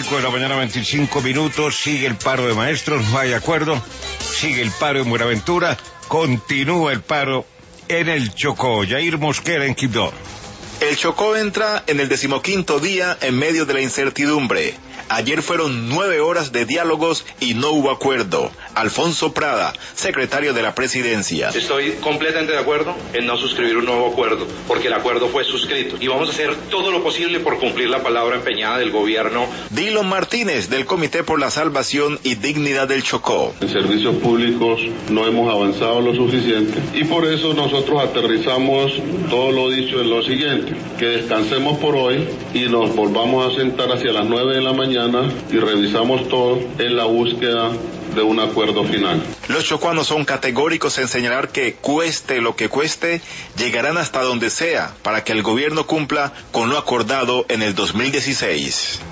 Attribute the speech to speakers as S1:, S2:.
S1: 5 de la mañana, 25 minutos, sigue el paro de maestros, no hay acuerdo, sigue el paro en Buenaventura, continúa el paro en el Chocó. Yair Mosquera en Quibdó.
S2: El Chocó entra en el 15º día en medio de la incertidumbre. Ayer fueron 9 horas de diálogos y no hubo acuerdo. Alfonso Prada, secretario de la Presidencia.
S3: Estoy completamente de acuerdo en no suscribir un nuevo acuerdo, porque el acuerdo fue suscrito. Y vamos a hacer todo lo posible por cumplir la palabra empeñada del gobierno.
S2: Dillon Martínez, del Comité por la Salvación y Dignidad del Chocó.
S4: En servicios públicos no hemos avanzado lo suficiente y por eso nosotros aterrizamos todo lo dicho en lo siguiente: que descansemos por hoy y nos volvamos a sentar hacia las 9 de la mañana y revisamos todo en la búsqueda de un acuerdo final.
S2: Los chocuanos son categóricos en señalar que cueste lo que cueste, llegarán hasta donde sea para que el gobierno cumpla con lo acordado en el 2016.